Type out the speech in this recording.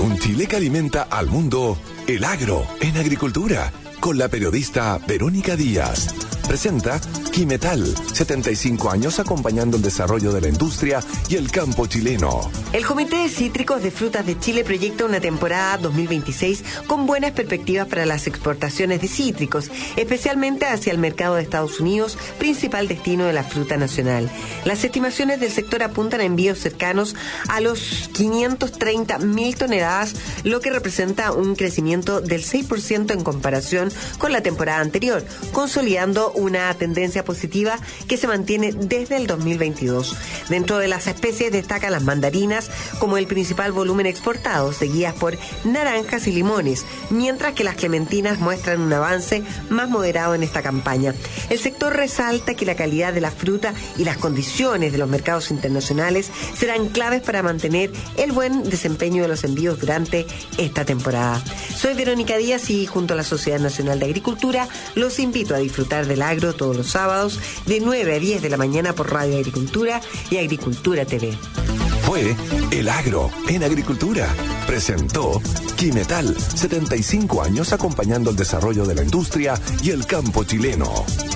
Un Chile que alimenta al mundo, el agro en agricultura, con la periodista Verónica Díaz. Presenta Quimetal, 75 años acompañando el desarrollo de la industria y el campo chileno. El Comité de Cítricos de Frutas de Chile proyecta una temporada 2026 con buenas perspectivas para las exportaciones de cítricos, especialmente hacia el mercado de Estados Unidos, principal destino de la fruta nacional. Las estimaciones del sector apuntan a envíos cercanos a los 530.000 toneladas, lo que representa un crecimiento del 6% en comparación con la temporada anterior, consolidando una tendencia positiva que se mantiene desde el 2022. Dentro de las especies destacan las mandarinas como el principal volumen exportado, seguidas por naranjas y limones, mientras que las clementinas muestran un avance más moderado en esta campaña. El sector resalta que la calidad de la fruta y las condiciones de los mercados internacionales serán claves para mantener el buen desempeño de los envíos durante esta temporada. Soy Verónica Díaz y junto a la Sociedad Nacional de Agricultura los invito a disfrutar del agro todos los sábados de 9 a 10 de la mañana por Radio Agricultura y Agricultura TV. Fue El Agro en Agricultura. Presentó Quimetal, 75 años acompañando el desarrollo de la industria y el campo chileno.